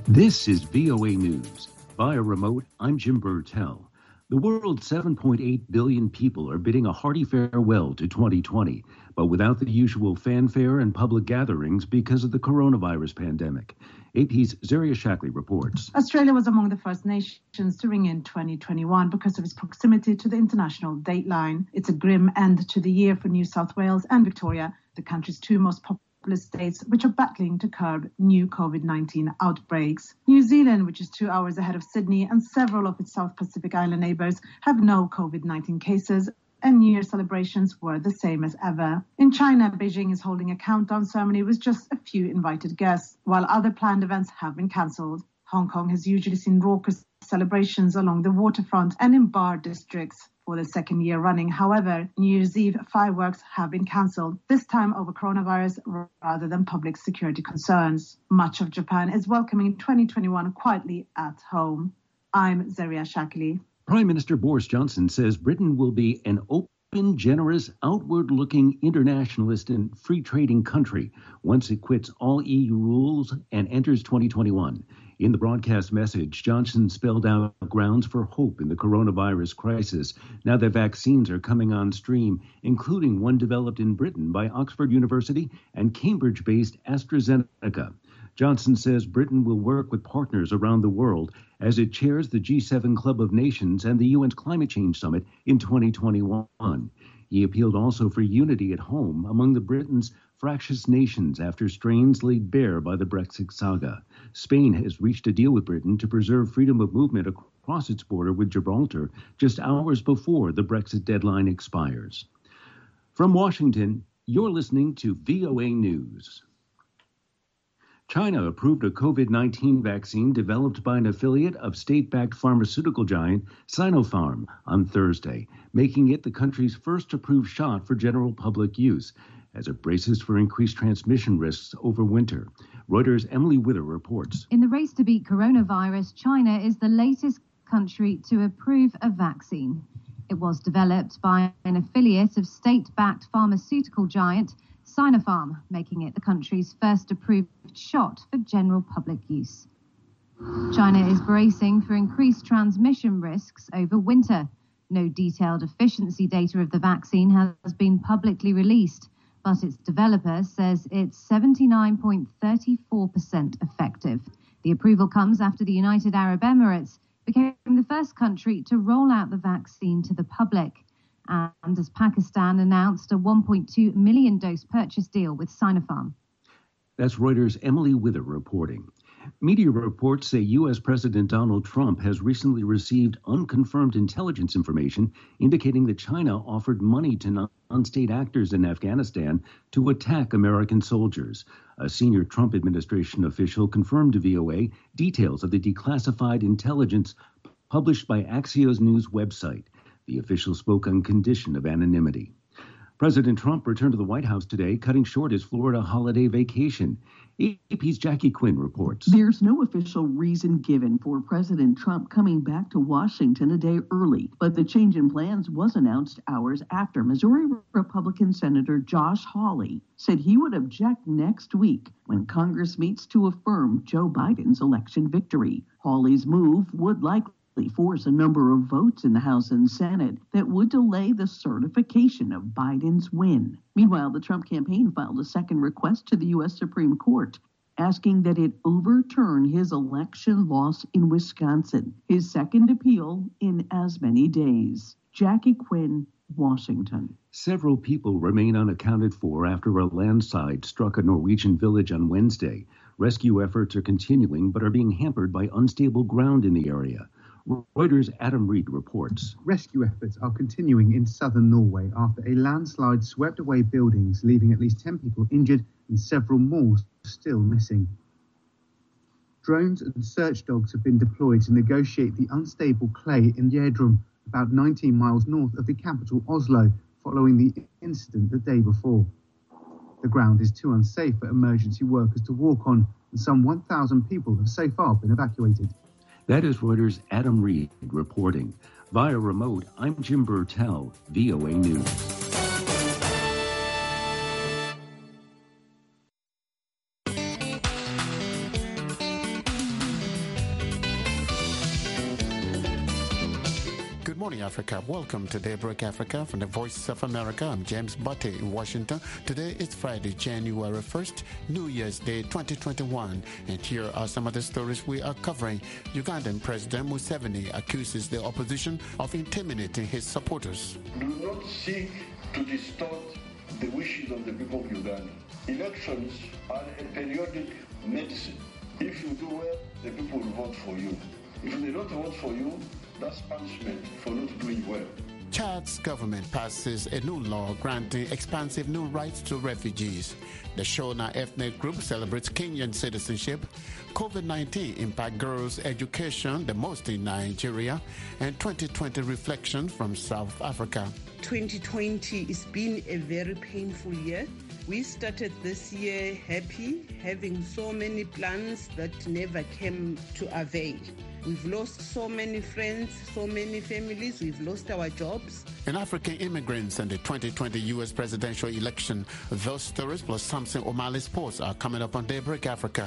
This is VOA News. Via remote, I'm Jim Burtell. The world's 7.8 billion people are bidding a hearty farewell to 2020, but without the usual fanfare and public gatherings because of the coronavirus pandemic. AP's Zaria Shackley reports. Australia was among the first nations to ring in 2021 because of its proximity to the international dateline. It's a grim end to the year for New South Wales and Victoria, the country's two most populous states, which are battling to curb new COVID-19 outbreaks. New Zealand, which is 2 hours ahead of Sydney, and several of its South Pacific Island neighbours have no COVID-19 cases, and New Year celebrations were the same as ever. In China, Beijing is holding a countdown ceremony with just a few invited guests, while other planned events have been cancelled. Hong Kong has usually seen raucous celebrations along the waterfront and in bar districts for the second year running. However, New Year's Eve fireworks have been cancelled, this time over coronavirus rather than public security concerns. Much of Japan is welcoming 2021 quietly at home. I'm Zaria Shackley. Prime Minister Boris Johnson says Britain will be an open, generous, outward-looking, internationalist and free-trading country once it quits all EU rules and enters 2021. In the broadcast message, Johnson spelled out grounds for hope in the coronavirus crisis now that vaccines are coming on stream, including one developed in Britain by Oxford University and Cambridge-based AstraZeneca. Johnson says Britain will work with partners around the world as it chairs the G7 Club of Nations and the UN's Climate Change Summit in 2021. He appealed also for unity at home among the Britain's fractious nations after strains laid bare by the Brexit saga. Spain has reached a deal with Britain to preserve freedom of movement across its border with Gibraltar just hours before the Brexit deadline expires. From Washington, you're listening to VOA News. China approved a COVID-19 vaccine developed by an affiliate of state-backed pharmaceutical giant Sinopharm on Thursday, making it the country's first approved shot for general public use, as it braces for increased transmission risks over winter. Reuters' Emily Wither reports. In the race to beat coronavirus, China is the latest country to approve a vaccine. It was developed by an affiliate of state-backed pharmaceutical giant Sinopharm, making it the country's first approved shot for general public use. China is bracing for increased transmission risks over winter. No detailed efficiency data of the vaccine has been publicly released, but its developer says it's 79.34% effective. The approval comes after the United Arab Emirates became the first country to roll out the vaccine to the public, and as Pakistan announced a 1.2 million dose purchase deal with Sinopharm. That's Reuters' Emily Wither reporting. Media reports say U.S. President Donald Trump has recently received unconfirmed intelligence information indicating that China offered money to non-state actors in Afghanistan to attack American soldiers. A senior Trump administration official confirmed to VOA details of the declassified intelligence published by Axios News website. The official spoke on condition of anonymity. President Trump returned to the White House today, cutting short his Florida holiday vacation. AP's Jackie Quinn reports. There's no official reason given for President Trump coming back to Washington a day early, but the change in plans was announced hours after Missouri Republican Senator Josh Hawley said he would object next week when Congress meets to affirm Joe Biden's election victory. Hawley's move would likely force a number of votes in the House and Senate that would delay the certification of Biden's win. Meanwhile, the Trump campaign filed a second request to the U.S. Supreme Court, asking that it overturn his election loss in Wisconsin, his second appeal in as many days. Jackie Quinn, Washington. Several people remain unaccounted for after a landslide struck a Norwegian village on Wednesday. Rescue efforts are continuing but are being hampered by unstable ground in the area. Reuters' Adam Reed reports. Rescue efforts are continuing in southern Norway after a landslide swept away buildings, leaving at least 10 people injured and several more still missing. Drones and search dogs have been deployed to negotiate the unstable clay in Gjerdrum, about 19 miles north of the capital Oslo, following the incident the day before. The ground is too unsafe for emergency workers to walk on, and some 1,000 people have so far been evacuated. That is Reuters' Adam Reed reporting. Via remote, I'm Jim Burtell, VOA News. morning, Africa. Welcome to Daybreak Africa from the Voice of America. I'm James Butte in Washington. Today is Friday, January 1st, New Year's Day 2021. And here are some of the stories we are covering. Ugandan President Museveni accuses the opposition of intimidating his supporters. Do not seek to distort the wishes of the people of Uganda. Elections are a periodic medicine. If you do well, the people will vote for you. If they don't vote for you, that's punishment for not doing well. Chad's government passes a new law granting expansive new rights to refugees. The Shona ethnic group celebrates Kenyan citizenship. COVID-19 impact girls' education the most in Nigeria. And 2020 reflection from South Africa. 2020 has been a very painful year. We started this year happy, having so many plans that never came to avail. We've lost so many friends, so many families. We've lost our jobs. And African immigrants and the 2020 U.S. presidential election. Those stories plus Samson O'Malley Sports are coming up on Daybreak Africa.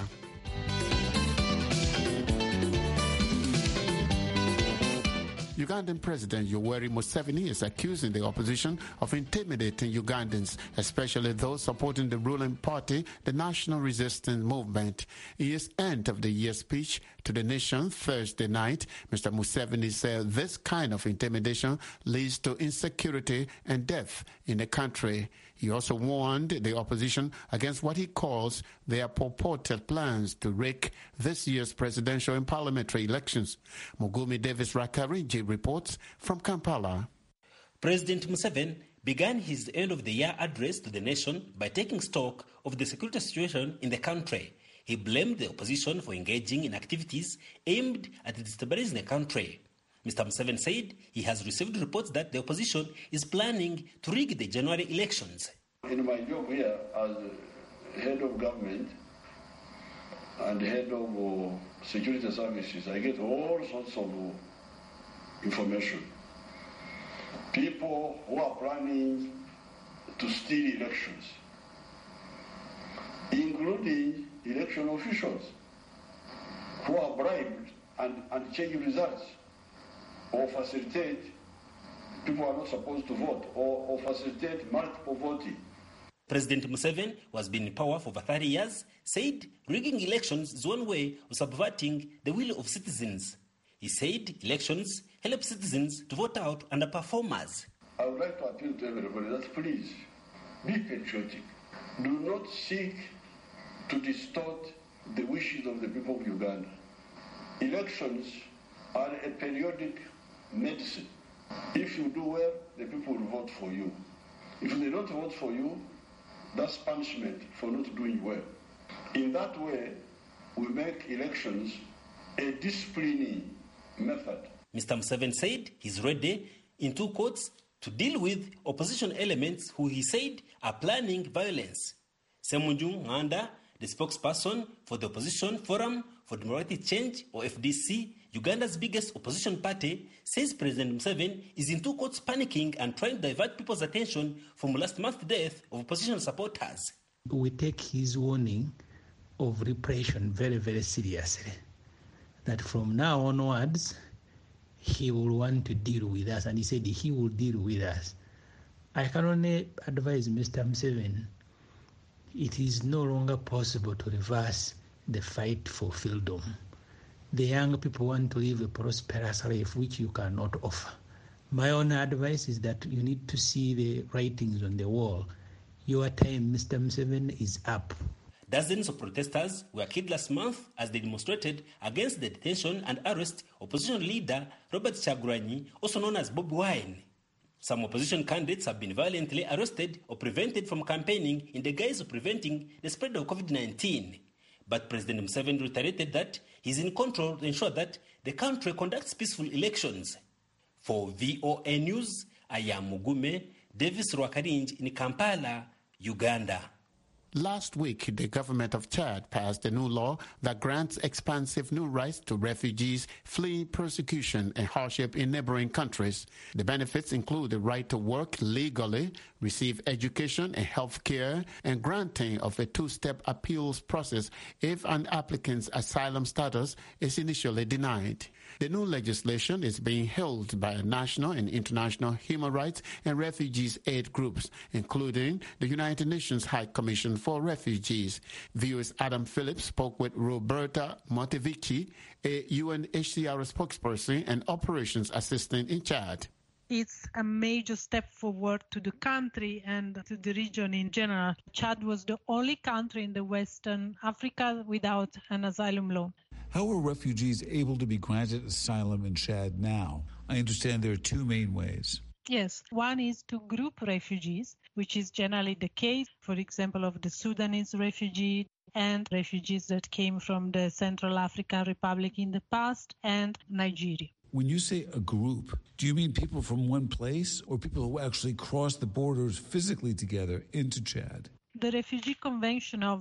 Ugandan President Yoweri Museveni is accusing the opposition of intimidating Ugandans, especially those supporting the ruling party, the National Resistance Movement. In his end-of-the-year speech to the nation Thursday night, Mr. Museveni said this kind of intimidation leads to insecurity and death in the country. He also warned the opposition against what he calls their purported plans to rig this year's presidential and parliamentary elections. Mugumi Davis Rakarinji reports from Kampala. President Museveni began his end-of-the-year address to the nation by taking stock of the security situation in the country. He blamed the opposition for engaging in activities aimed at destabilizing the country. Mr. Museveni said he has received reports that the opposition is planning to rig the January elections. In my job here as head of government and head of security services, I get all sorts of information. People who are planning to steal elections, including election officials who are bribed and change results, or facilitate people who are not supposed to vote, or facilitate multiple voting. President Museveni, who has been in power for over 30 years, said rigging elections is one way of subverting the will of citizens. He said elections help citizens to vote out underperformers. I would like to appeal to everybody that please be patriotic. Do not seek to distort the wishes of the people of Uganda. Elections are a periodic medicine. If you do well, the people will vote for you. If they don't vote for you, that's punishment for not doing well. In that way, we make elections a disciplining method. Mr. Museveni said he's ready, in two quotes, to deal with opposition elements who he said are planning violence. Semunju Nganda, the spokesperson for the Opposition Forum for Democratic Change, or FDC, Uganda's biggest opposition party, says President Museveni is in two quotes panicking and trying to divert people's attention from last month's death of opposition supporters. We take his warning of repression very, very seriously. That from now onwards, he will want to deal with us, and he said he will deal with us. I can only advise Mr. Museveni, it is no longer possible to reverse the fight for freedom. The young people want to live a prosperous life, which you cannot offer. My own advice is that you need to see the writings on the wall. Your time, Mr. Museveni, is up. Dozens of protesters were killed last month as they demonstrated against the detention and arrest opposition leader Robert Kyagulanyi, also known as Bobi Wine. Some opposition candidates have been violently arrested or prevented from campaigning in the guise of preventing the spread of COVID-19. But President Museveni reiterated that he's in control to ensure that the country conducts peaceful elections. For VOA News, I am Mugume Davis Rwakarinji in Kampala, Uganda. Last week, the government of Chad passed a new law that grants expansive new rights to refugees fleeing persecution and hardship in neighboring countries. The benefits include the right to work legally, receive education and health care, and granting of a two-step appeals process if an applicant's asylum status is initially denied. The new legislation is being held by national and international human rights and refugees aid groups, including the United Nations High Commission for Refugees. VOA's Adam Phillips spoke with Roberta Montevici, a UNHCR spokesperson and operations assistant in Chad. It's a major step forward to the country and to the region in general. Chad was the only country in the Western Africa without an asylum law. How are refugees able to be granted asylum in Chad now? I understand there are two main ways. Yes, one is to group refugees, which is generally the case, for example, of the Sudanese refugee and refugees that came from the Central African Republic in the past and Nigeria. When you say a group, do you mean people from one place or people who actually cross the borders physically together into Chad? The Refugee Convention of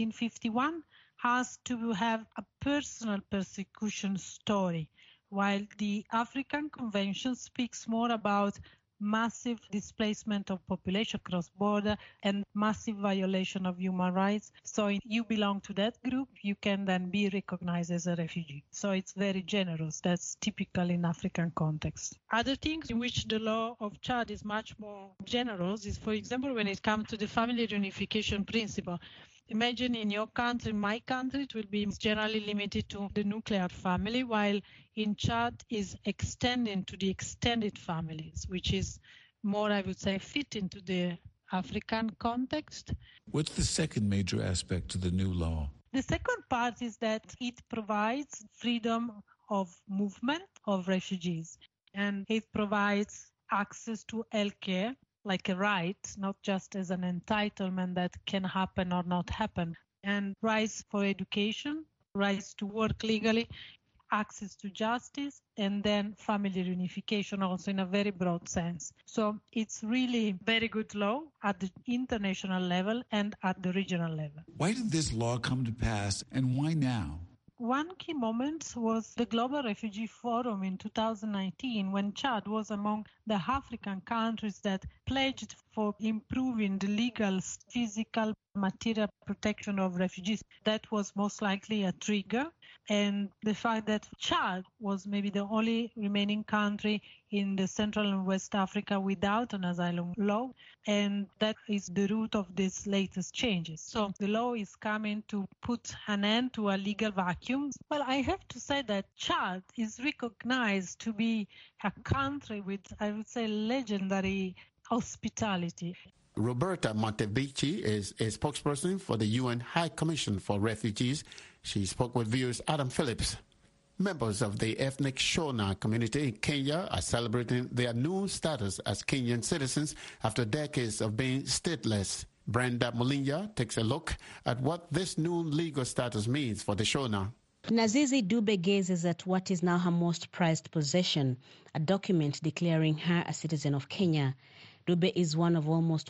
1951 has to have a personal persecution story, while the African Convention speaks more about massive displacement of population cross-border and massive violation of human rights. So if you belong to that group, you can then be recognized as a refugee. So it's very generous. That's typical in African context. Other things in which the law of Chad is much more generous is, for example, when it comes to the family reunification principle. Imagine in your country, my country, it will be generally limited to the nuclear family, while in Chad is extending to the extended families, which is more, I would say, fit into the African context. What's the second major aspect to the new law? The second part is that it provides freedom of movement of refugees, and it provides access to health care, like a right, not just as an entitlement that can happen or not happen, and rights for education, rights to work legally, access to justice, and then family reunification also in a very broad sense. So it's really very good law at the international level and at the regional level. Why did this law come to pass and why now? One key moment was the Global Refugee Forum in 2019, when Chad was among the African countries that pledged for improving the legal, physical, material protection of refugees. That was most likely a trigger. And the fact that Chad was maybe the only remaining country in the Central and West Africa without an asylum law, and that is the root of these latest changes. So the law is coming to put an end to a legal vacuum. Well, I have to say that Chad is recognized to be a country with, I would say, legendary hospitality. Roberta Montevici is a spokesperson for the UN High Commission for Refugees. She spoke with viewers Adam Phillips. Members of the ethnic Shona community in Kenya are celebrating their new status as Kenyan citizens after decades of being stateless. Brenda Mulinya takes a look at what this new legal status means for the Shona. Nazizi Dube gazes at what is now her most prized possession, a document declaring her a citizen of Kenya. Dube is one of almost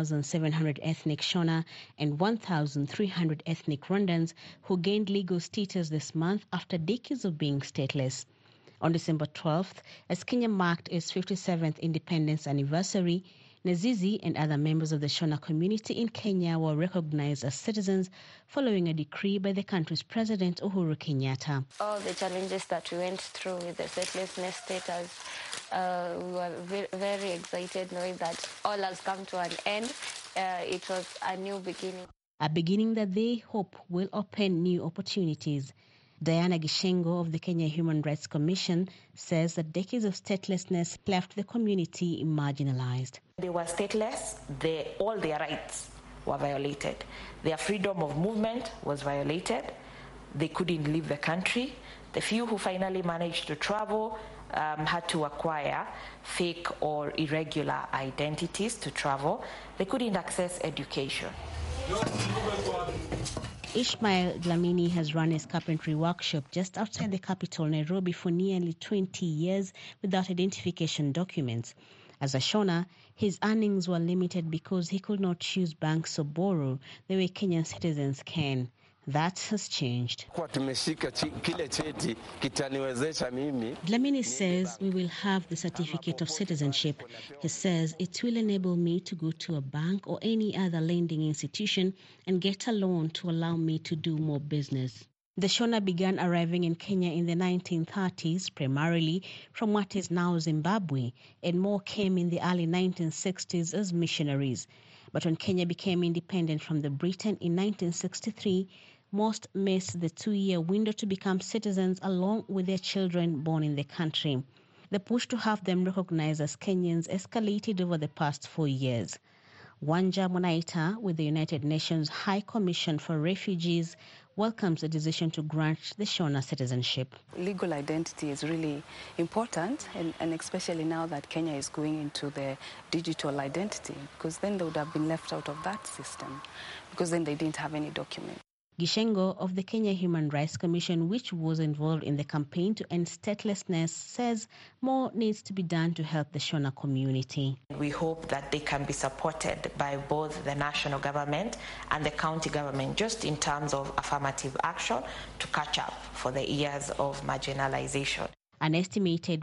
1,700 ethnic Shona and 1,300 ethnic Rwandans who gained legal status this month after decades of being stateless. On December 12th, as Kenya marked its 57th independence anniversary, Nazizi and other members of the Shona community in Kenya were recognized as citizens following a decree by the country's president, Uhuru Kenyatta. All the challenges that we went through with the statelessness status, we were very excited knowing that all has come to an end. It was a new beginning. A beginning that they hope will open new opportunities. Diana Gishengo of the Kenya Human Rights Commission says that decades of statelessness left the community marginalized. They were stateless, all their rights were violated. Their freedom of movement was violated. They couldn't leave the country. The few who finally managed to travel had to acquire fake or irregular identities to travel. They couldn't access education. Ishmael Dlamini has run his carpentry workshop just outside the capital, Nairobi, for nearly 20 years without identification documents. As a Shona, His earnings were limited because he could not choose banks or borrow the way Kenyan citizens can. That has changed. Dlamini says we will have the certificate of citizenship. He says it will enable me to go to a bank or any other lending institution and get a loan to allow me to do more business. The Shona began arriving in Kenya in the 1930s, primarily from what is now Zimbabwe, and more came in the early 1960s as missionaries. But when Kenya became independent from the Britain in 1963, most missed the 2-year window to become citizens along with their children born in the country. The push to have them recognized as Kenyans escalated over the past 4 years. Wanja Mwanaita, with the United Nations High Commission for Refugees, welcomes the decision to grant the Shona citizenship. Legal identity is really important, and especially now that Kenya is going into the digital identity, because then they would have been left out of that system, because then they didn't have any document. Gishengo of the Kenya Human Rights Commission, which was involved in the campaign to end statelessness, says more needs to be done to help the Shona community. We hope that they can be supported by both the national government and the county government, just in terms of affirmative action to catch up for the years of marginalization. An estimated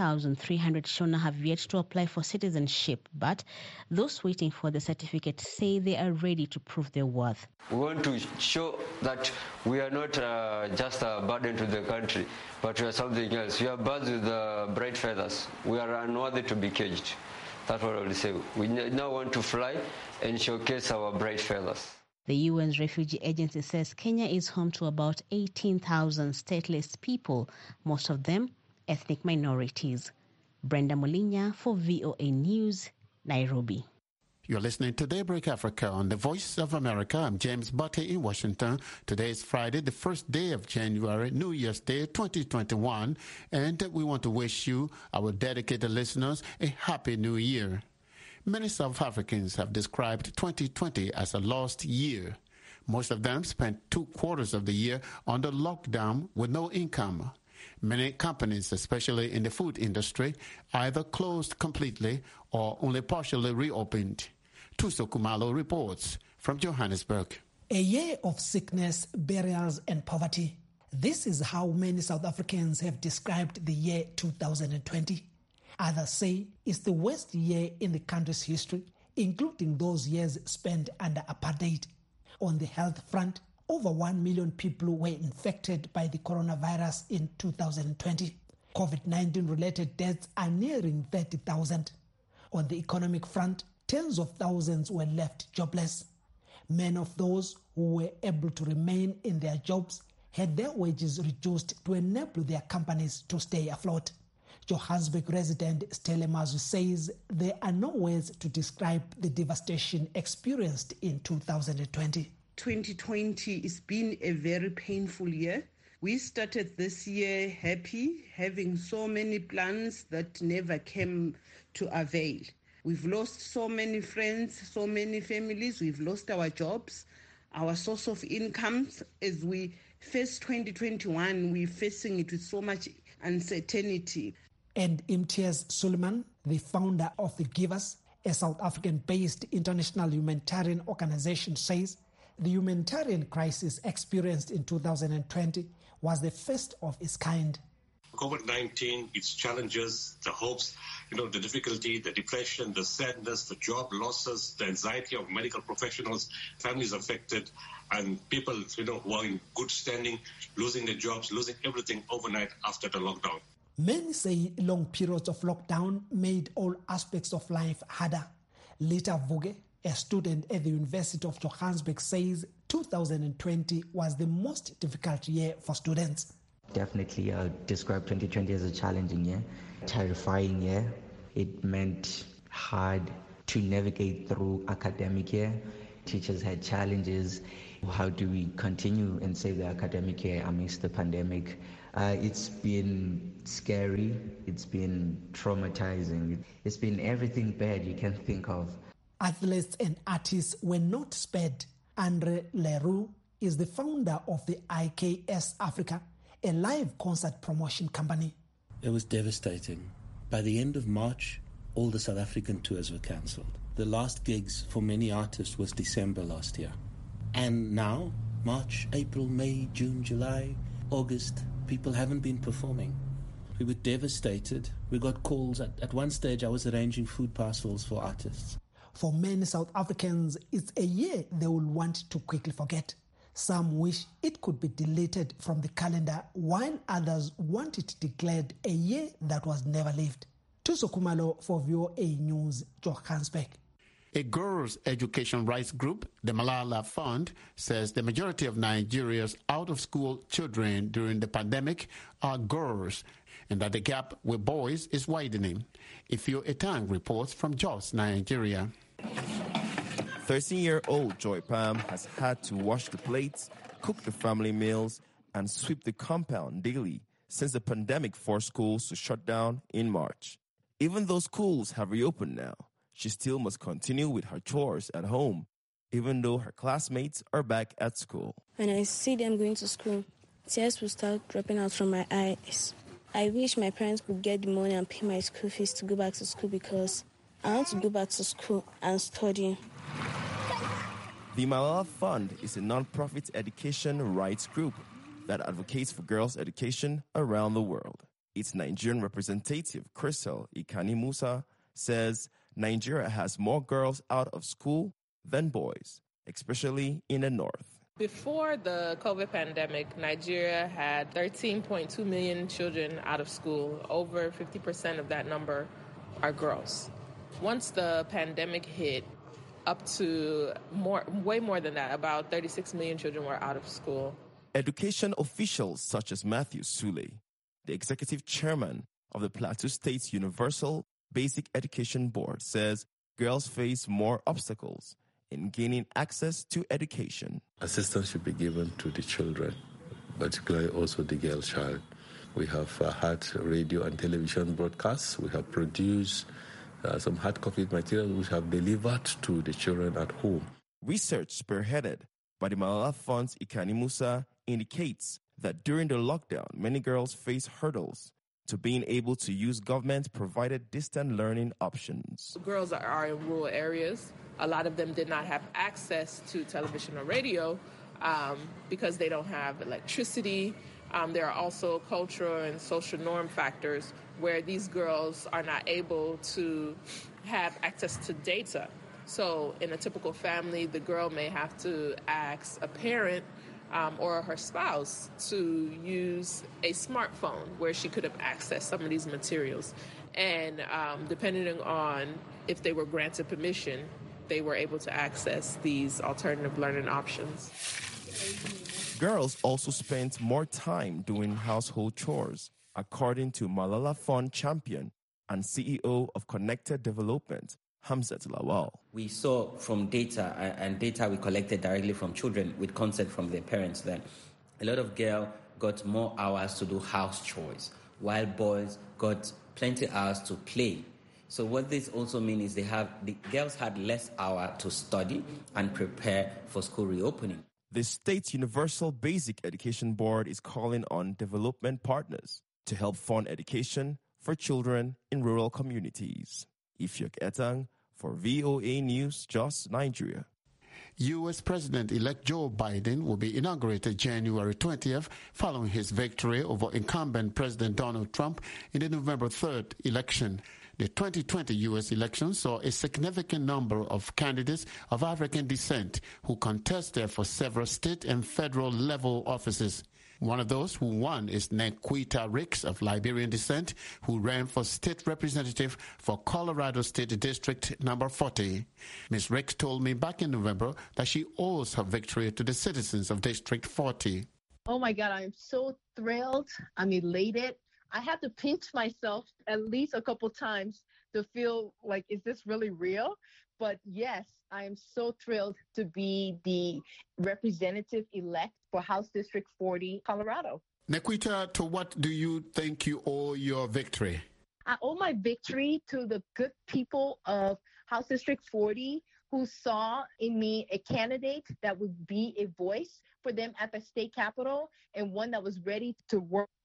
1,300 Shona have yet to apply for citizenship, but those waiting for the certificate say they are ready to prove their worth. We want to show that we are not just a burden to the country, but we are something else. We are birds with bright feathers. We are unworthy to be caged. That's what I will say. We now want to fly and showcase our bright feathers. The UN's Refugee Agency says Kenya is home to about 18,000 stateless people, most of them ethnic minorities. Brenda Molinya for VOA News, Nairobi. You're listening to Daybreak Africa on the Voice of America. I'm James Butte in Washington. Today is Friday, the first day of January, New Year's Day 2021, and we want to wish you, our dedicated listeners, a happy new year. Many South Africans have described 2020 as a lost year. Most of them spent 2 quarters of the year under lockdown with no income. Many companies, especially in the food industry, either closed completely or only partially reopened. Tuso Kumalo reports from Johannesburg. A year of sickness, burials and poverty. This is how many South Africans have described the year 2020. Others say it's the worst year in the country's history, including those years spent under apartheid. On the health front, over 1 million people were infected by the coronavirus in 2020. COVID-19 related deaths are nearing 30,000. On the economic front, tens of thousands were left jobless. Many of those who were able to remain in their jobs had their wages reduced to enable their companies to stay afloat. Johannesburg resident Stelle Mazu says there are no words to describe the devastation experienced in 2020. 2020 has been a very painful year. We started this year happy, having so many plans that never came to avail. We've lost so many friends, so many families. We've lost our jobs, our source of income. As we face 2021, we're facing it with so much uncertainty. And Imtiaz Suleiman, the founder of The Givers, a South African-based international humanitarian organization, says the humanitarian crisis experienced in 2020 was the first of its kind. COVID-19, its challenges, the hopes, the difficulty, the depression, the sadness, the job losses, the anxiety of medical professionals, families affected, and people, who are in good standing, losing their jobs, losing everything overnight after the lockdown. Many say long periods of lockdown made all aspects of life harder. Lita Vuge, a student at the University of Johannesburg, says 2020 was the most difficult year for students. Definitely, I would describe 2020 as a challenging year, terrifying year. It meant hard to navigate through academic year. Teachers had challenges. How do we continue and save the academic year amidst the pandemic? It's been scary. It's been traumatizing. It's been everything bad you can think of. Athletes and artists were not spared. Andre Leroux is the founder of the IKS Africa, a live concert promotion company. It was devastating. By the end of March, all the South African tours were cancelled. The last gigs for many artists was December last year. And now, March, April, May, June, July, August, people haven't been performing. We were devastated. We got calls. At one stage, I was arranging food parcels for artists. For many South Africans, it's a year they will want to quickly forget. Some wish it could be deleted from the calendar, while others want it declared a year that was never lived. Tuso Kumalo for VOA News, Johannesburg. A girls' education rights group, the Malala Fund, says the majority of Nigeria's out-of-school children during the pandemic are girls, and that the gap with boys is widening. Ifyo Etang reports from Jos, Nigeria. 13-year-old Joy Pam has had to wash the plates, cook the family meals, and sweep the compound daily since the pandemic forced schools to shut down in March. Even though schools have reopened now, she still must continue with her chores at home, even though her classmates are back at school. When I see them going to school, tears will start dropping out from my eyes. I wish my parents could get the money and pay my school fees to go back to school because I want to go back to school and study. The Malala Fund is a non-profit education rights group that advocates for girls' education around the world. Its Nigerian representative, Crystal Ikani Musa, says Nigeria has more girls out of school than boys, especially in the north. Before the COVID pandemic, Nigeria had 13.2 million children out of school. Over 50% of that number are girls. Once the pandemic hit, up to way more than that, about 36 million children were out of school. Education officials such as Matthew Sule, the executive chairman of the Plateau State's Universal Basic Education Board, says girls face more obstacles in gaining access to education. Assistance should be given to the children, particularly also the girl child. We have had radio and television broadcasts. We have produced some hard copy material which have delivered to the children at home. Research spearheaded by the Malala Fund's Ikani Musa indicates that during the lockdown, many girls face hurdles to being able to use government-provided distant learning options. Girls are in rural areas. A lot of them did not have access to television or radio because they don't have electricity. There are also cultural and social norm factors where these girls are not able to have access to data. So in a typical family, the girl may have to ask a parent or her spouse to use a smartphone where she could have accessed some of these materials. And depending on if they were granted permission, they were able to access these alternative learning options. Girls also spent more time doing household chores, according to Malala Fund champion and CEO of Connected Development, Hamzat Lawal. We saw from data, and data we collected directly from children with consent from their parents, that a lot of girls got more hours to do house chores, while boys got plenty hours to play. So what this also means is the girls had less hours to study and prepare for school reopening. The State Universal Basic Education Board is calling on development partners to help fund education for children in rural communities. Ifyok Etang for VOA News, Jos, Nigeria. U.S. President-elect Joe Biden will be inaugurated January 20th following his victory over incumbent President Donald Trump in the November 3rd election. The 2020 U.S. election saw a significant number of candidates of African descent who contested for several state and federal level offices. One of those who won is Nequita Ricks of Liberian descent, who ran for state representative for Colorado State District number 40. Ms. Ricks told me back in November that she owes her victory to the citizens of District 40. Oh my God, I'm so thrilled. I'm elated. I had to pinch myself at least a couple times to feel like, is this really real? But yes, I am so thrilled to be the representative-elect for House District 40, Colorado. Nequita, to what do you think you owe your victory? I owe my victory to the good people of House District 40 who saw in me a candidate that would be a voice for them at the state capitol and one that was ready to work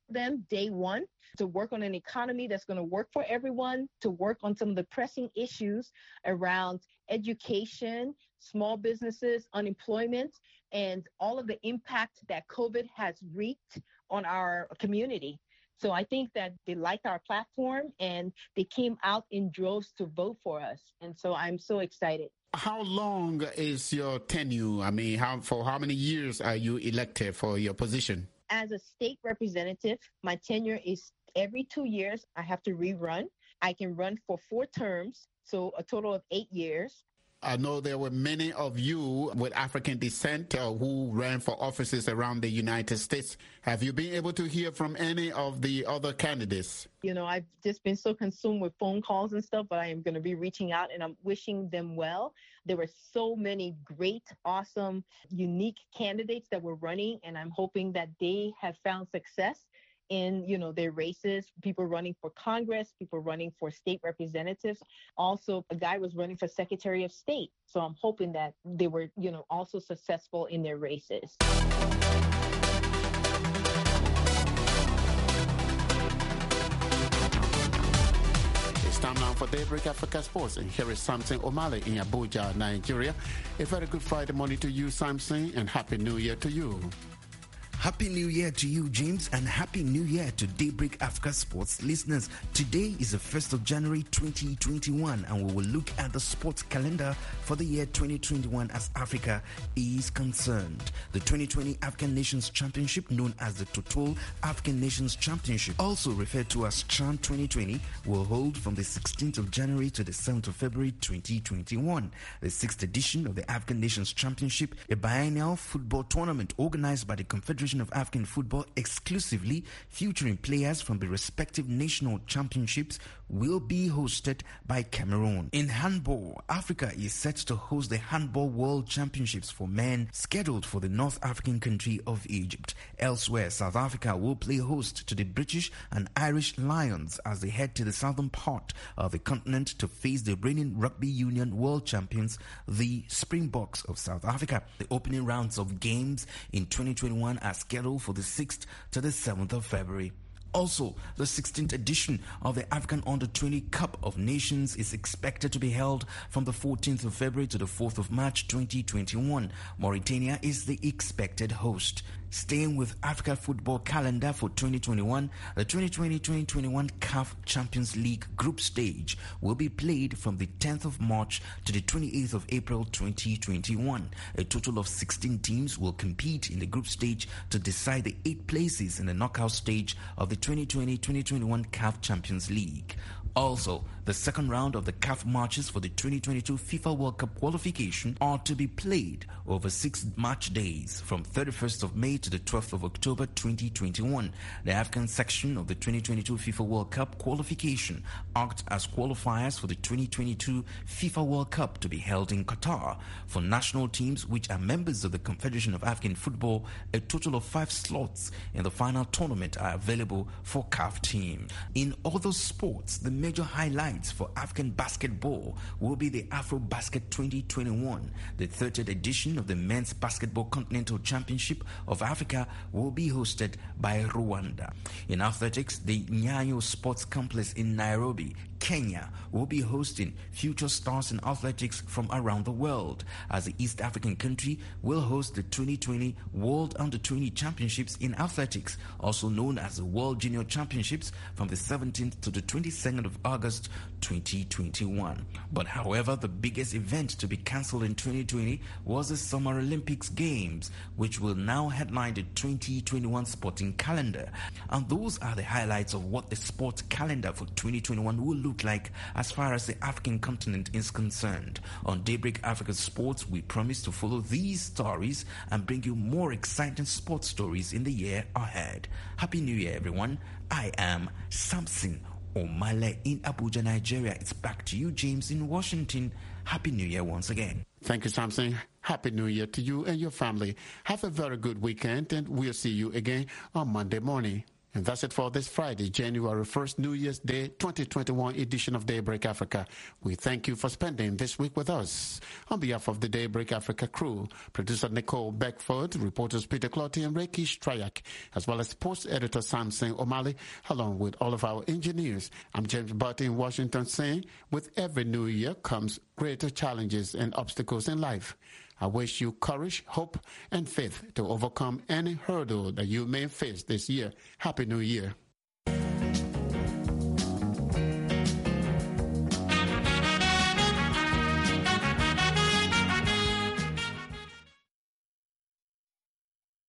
them day one to work on an economy that's going to work for everyone, to work on some of the pressing issues around education, small businesses, unemployment, and all of the impact that COVID has wreaked on our community. So I think that they liked our platform and they came out in droves to vote for us. And so I'm so excited. How long is your tenure? I mean, for how many years are you elected for your position? As a state representative, my tenure is every 2 years. I have to rerun. I can run for 4 terms, so a total of 8 years. I know there were many of you with African descent who ran for offices around the United States. Have you been able to hear from any of the other candidates? You know, I've just been so consumed with phone calls and stuff, but I am going to be reaching out and I'm wishing them well. There were so many great, awesome, unique candidates that were running, and I'm hoping that they have found success in, you know, their races, people running for Congress, people running for state representatives. Also, a guy was running for Secretary of State. So I'm hoping that they were, you know, also successful in their races. It's time now for Daybreak Africa Sports, and here is Samson Omale in Abuja, Nigeria. A very good Friday morning to you, Samson, and Happy New Year to you. Happy New Year to you, James, and Happy New Year to Daybreak Africa Sports listeners. Today is the 1st of January 2021, and we will look at the sports calendar for the year 2021 as Africa is concerned. The 2020 African Nations Championship, known as the Total African Nations Championship, also referred to as CHAN 2020, will hold from the 16th of January to the 7th of February 2021. The 6th edition of the African Nations Championship, a biennial football tournament organized by the Confederation of African Football exclusively, featuring players from the respective national championships, will be hosted by Cameroon. In handball, Africa is set to host the Handball World Championships for men, scheduled for the North African country of Egypt. Elsewhere, South Africa will play host to the British and Irish Lions as they head to the southern part of the continent to face the reigning Rugby Union World Champions, the Springboks of South Africa. The opening rounds of games in 2021 are scheduled for the 6th to the 7th of February. Also, the 16th edition of the African Under-20 Cup of Nations is expected to be held from the 14th of February to the 4th of March 2021. Mauritania is the expected host. Staying with Africa football calendar for 2021, the 2020-2021 CAF Champions League group stage will be played from the 10th of March to the 28th of April 2021. A total of 16 teams will compete in the group stage to decide the 8 places in the knockout stage of the 2020-2021 CAF Champions League. Also, the second round of the CAF matches for the 2022 FIFA World Cup qualification are to be played over 6 match days from 31st of May to the 12th of October 2021. The African section of the 2022 FIFA World Cup qualification act as qualifiers for the 2022 FIFA World Cup to be held in Qatar. For national teams which are members of the Confederation of African Football, a total of 5 slots in the final tournament are available for CAF teams. In other sports, the major highlights for African basketball will be the AfroBasket 2021. The 30th edition of the Men's Basketball Continental Championship of Africa will be hosted by Rwanda. In athletics, the Nyayo Sports Complex in Nairobi, Kenya, will be hosting future stars in athletics from around the world, as the East African country will host the 2020 World Under-20 Championships in athletics, also known as the World Junior Championships, from the 17th to the 22nd of August 2021. But however, the biggest event to be cancelled in 2020 was the Summer Olympics Games, which will now headline the 2021 sporting calendar. And those are the highlights of what the sports calendar for 2021 will look like as far as the African continent is concerned. On Daybreak Africa Sports, we promise to follow these stories and bring you more exciting sports stories in the year ahead. Happy New Year, everyone. I am Samson Omale in Abuja, Nigeria. It's back to you, James, in Washington. Happy New Year once again. Thank you, Samson. Happy New Year to you and your family. Have a very good weekend, and we'll see you again on Monday morning. And that's it for this Friday, January 1st, New Year's Day, 2021 edition of Daybreak Africa. We thank you for spending this week with us. On behalf of the Daybreak Africa crew, producer Nicole Beckford, reporters Peter Clotty and Rakesh Trayak, as well as sports editor Samson O'Malley, along with all of our engineers, I'm James Barty in Washington saying, with every new year comes greater challenges and obstacles in life. I wish you courage, hope, and faith to overcome any hurdle that you may face this year. Happy New Year.